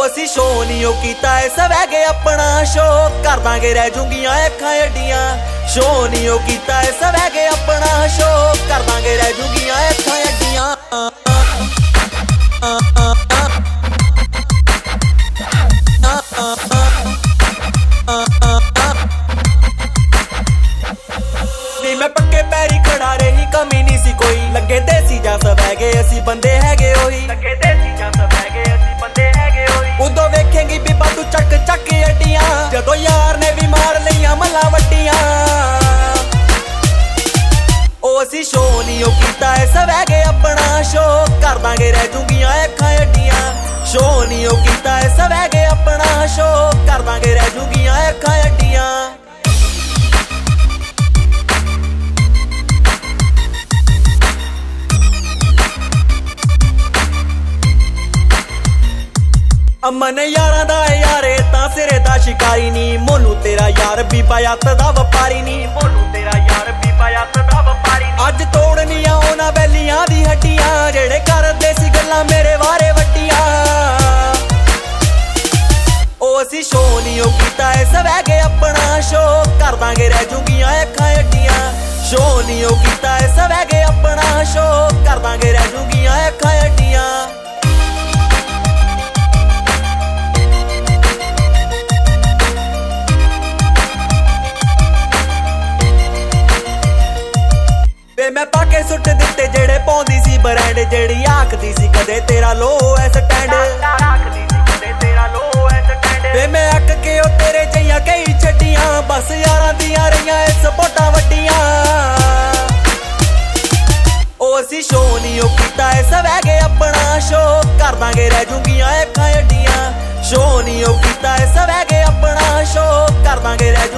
ਅਸੀਂ ਸ਼ੋ ਨਹੀਂ ਉਹ ਕੀਤਾ ਏ ਸਵੈਗੇ ਆਪਣਾ ਸ਼ੋ ਕਰ ਦਾਂਗੇ ਰਹਿ ਜੂੰਗੀਆਂ ਅੱਖਾਂ ਏਡੀਆਂ ਸ਼ੋ ਨਹੀਂ ਉਹ ਕੀਤਾ ਏ ਸਵੈਗੇ ਆਪਣਾ ਸ਼ੋ ਕਰ ਦਾਂਗੇ ਰਹਿ ਜੂੰਗੀਆਂ ਅੱਖਾਂ ਏਡੀਆਂ ਨੀ मैं पक्के पैरी खड़ा रही कमी नहीं सी कोई लगे देसी जा सवैगे असी बंदे हैगे ओही लगे देसी जा सवैगे असी बंदे हैगे ओही उदो वेखेंगी बीबा तू चक चक अड्डियां जदों यार ने भी मार लियां मल्ला वड्डियां ओ असी शो नहीं ओ कीता है सवैगे अपना शो कर दांगे रह जूंगियां अखां अड्डियां शो नहीं ओ कीता है सवैगे अपना शो कर दांगे रह जूंगियां अखां अड्डियां अमन यारां दा यारे तां सिरे दा शिकारी नी मोनू तेरा यार भी पायात दा वपारी नी मोनू तेरा यार भी पायात दा वपारी नी अज तोड़नियां ओना बैलियां दी हड्डियां जेड़े करदे सी गल्लां मेरे वारे वड्डियां ओ असी शो नहीं ओ कीता है सवैगे अपना शो कर दांगे रह जूंगियां अखां अड्डियां शो नहीं ओ कीता है सवैगे अपना शो कर दांगे रह जूंगियां अखां अड्डियां मैं पाके सुट दिते जेड़े पौंदी सी ब्रांड जेड़ी आखदी सी कदे तेरा लो है स्टैंड आखदी सी कदे तेरा लो है स्टैंड वे मैं अक के ओ तेरे जइयां कई छड्डियां बस यारां दियां रहियां ए सपोर्टां वड्डियां ओ असी शो नहीं ओ कीता है सवैगे अपना शो कर दांगे रह जूंगियां अखां अड्डियां शो नहीं ओ कीता है सवैगे अपना शो कर दांगे रह